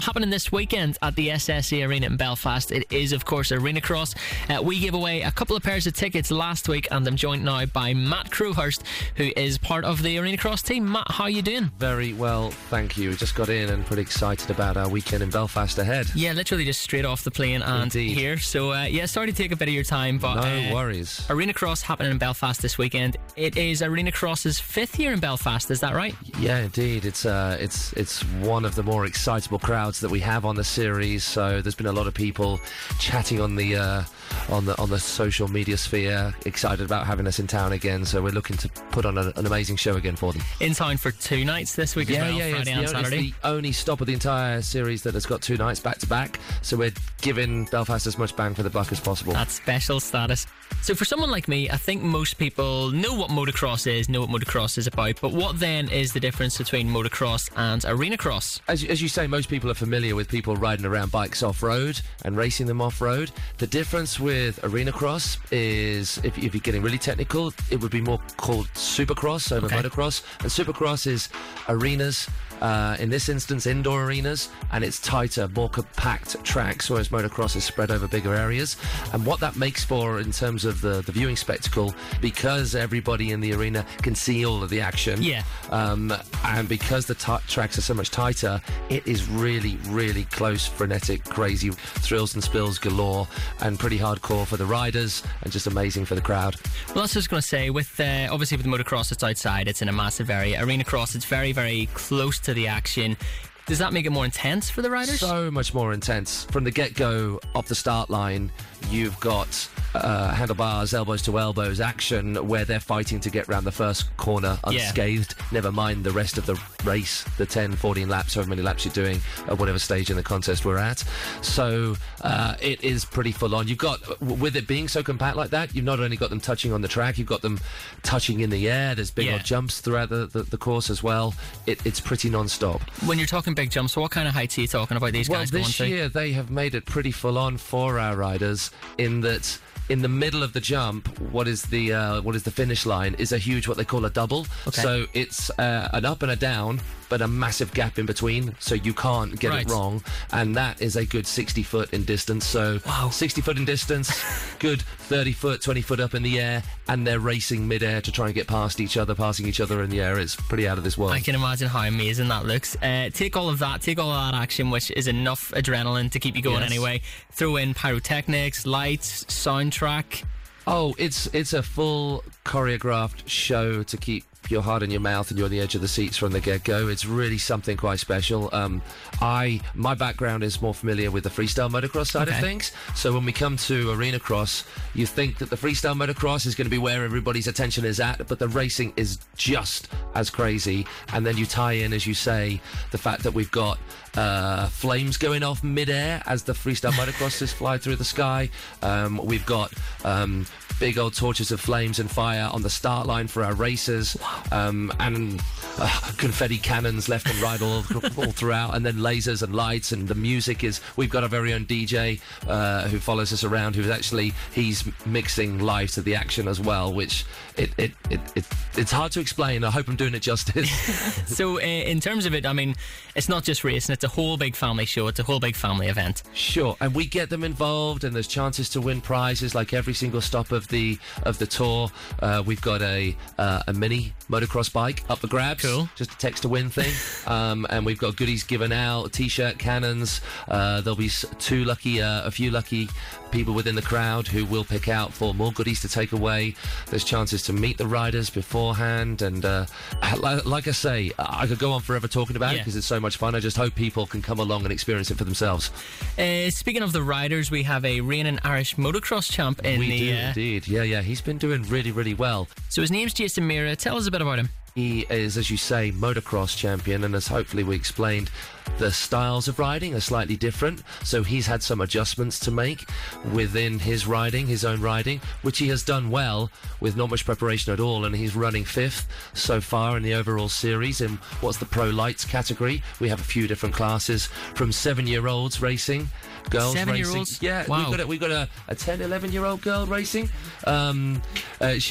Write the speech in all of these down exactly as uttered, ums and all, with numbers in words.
Happening this weekend at the S S E Arena in Belfast. It is, of course, Arena Cross. Uh, we gave away a couple of pairs of tickets last week, and I'm joined now by Matt Crowhurst, who is part of the Arena Cross team. Matt, how are you doing? Very well, thank you. We just got in and pretty excited about our weekend in Belfast ahead. Yeah, literally just straight off the plane and Indeed. here. So, uh, yeah, sorry to take a bit of your time, but no uh, worries. Arena Cross happening in Belfast this weekend. It is Arena Cross's fifth year in Belfast. Is that right? Yeah, indeed. It's uh, it's it's one of the more excitable crowds that we have on the series. So there's been a lot of people chatting on the uh, on the on the social media sphere, excited about having us in town again. So we're looking to put on a, an amazing show again for them. In town for two nights this week yeah, as well, yeah, Friday yeah. and It's the, Saturday. it's the only stop of the entire series that has got two nights back to back. So we're giving Belfast as much bang for the buck as possible. That's special status. So for someone like me, I think most people know what motocross is, know what motocross is about, but what then is the difference between motocross and Arena Cross? As, as you say, most people are familiar with people riding around bikes off-road and racing them off-road. The difference with Arena Cross is, if, if you're getting really technical, it would be more called Supercross over Okay. motocross. And Supercross is arenas, uh, in this instance indoor arenas, and it's tighter, more compact tracks, whereas motocross is spread over bigger areas. And what that makes for in terms of the, the viewing spectacle, because everybody in the arena can see all of the action, Yeah. um, and because the t- tracks are so much tighter, it is really, really close, frenetic, crazy, thrills and spills galore, and pretty hardcore for the riders, and just amazing for the crowd. Well, that's what I was going to say. With uh, obviously with motocross, it's outside, it's in a massive area. Arena Cross, it's very, very close to the action. Does that make it more intense for the riders? So much more intense. From the get-go, off the start line, you've got uh, handlebars, elbows to elbows action where they're fighting to get round the first corner unscathed. Yeah. Never mind the rest of the race, the ten, fourteen laps, however many laps you're doing at whatever stage in the contest we're at. So uh, it is pretty full on. You've got, with it being so compact like that, you've not only got them touching on the track, you've got them touching in the air. There's big Yeah. old jumps throughout the, the, the course as well. It, it's pretty non-stop. When you're talking big jumps, what kind of heights are you talking about these Well, guys this going to? year they have made it pretty full on for our riders in that in the middle of the jump, what is the uh, what is the finish line is a huge, what they call a double. Okay. So it's uh, an up and a down, but a massive gap in between, so you can't get Right. it wrong. And that is a good sixty foot in distance. So Wow. sixty foot in distance, good thirty foot, twenty foot up in the air, and they're racing mid-air to try and get past each other, passing each other in the air. It's pretty out of this world. I can imagine how amazing that looks. Uh, take all of that, take all of that action, which is enough adrenaline to keep you going Yes. anyway. Throw in pyrotechnics, lights, soundtrack. Oh, it's it's a full choreographed show to keep your heart in your mouth and you're on the edge of the seats from the get-go. It's really something quite special. Um, I my background is more familiar with the freestyle motocross side Okay. of things. So when we come to Arena Cross, you think that the freestyle motocross is going to be where everybody's attention is at, but the racing is just as crazy. And then you tie in, as you say, the fact that we've got uh, flames going off mid-air as the freestyle motocrosses fly through the sky. Um, we've got um, big old torches of flames and fire on the start line for our racers, um, and uh, confetti cannons left and right all, all throughout, and then lasers and lights, and the music is, we've got our very own D J uh, who follows us around, who's actually, he's mixing live to the action as well, which it, it, it, it it's hard to explain. I hope I'm doing it justice. So uh, in terms of it, I mean, it's not just racing, it's a whole big family show, it's a whole big family event. Sure, and we get them involved, and there's chances to win prizes like every single stop of the of the tour. Uh, we've got a uh, a mini motocross bike up for grabs. Cool. Just a text to win thing. um, and we've got goodies given out, t-shirt cannons. Uh, there'll be s- two lucky, uh, a few lucky people within the crowd who will pick out for more goodies to take away. There's chances to meet the riders beforehand, and uh, like, like I say, I could go on forever talking about it Yeah. because it's so much fun. I just hope people can come along and experience it for themselves. Uh, speaking of the riders, we have a reigning Irish motocross champ in we the... do uh, indeed. Yeah, yeah. He's been doing really, really well. So his name's Jason Mira. Tell us a bit about him. He is, as you say, motocross champion, and as hopefully we explained, the styles of riding are slightly different, so he's had some adjustments to make within his riding, his own riding, which he has done well with not much preparation at all, and he's running fifth so far in the overall series in what's the Pro Lights category. We have a few different classes, from seven-year-olds racing, girls Seven-year-olds? racing. Yeah, Wow. we've got a, we've got a, a ten, eleven-year-old girl racing. Um, uh, she's racing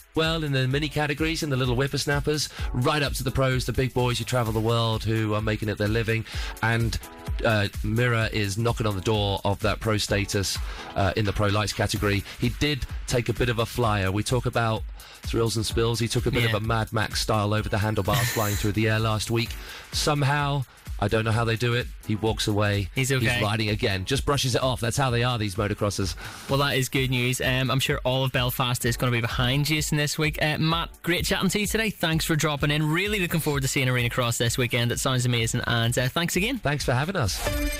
well in the mini categories, in the little whippersnappers, right up to the pros, the big boys who travel the world, who are making it their living. And uh, Mira is knocking on the door of that pro status uh, in the pro lights category. He did take a bit of a flyer. We talk about thrills and spills. He took a bit Yeah. of a Mad Max style over the handlebars flying through the air last week. Somehow, I don't know how they do it, he walks away. He's okay. He's riding again. Just brushes it off. That's how they are, these motocrossers. Well, that is good news. Um, I'm sure all of Belfast is going to be behind Jason this week. Uh, Matt, great chatting to you today. Thanks for dropping in. Really looking forward to seeing Arena Cross this weekend. It sounds amazing. And uh, thanks again. Thanks for having us.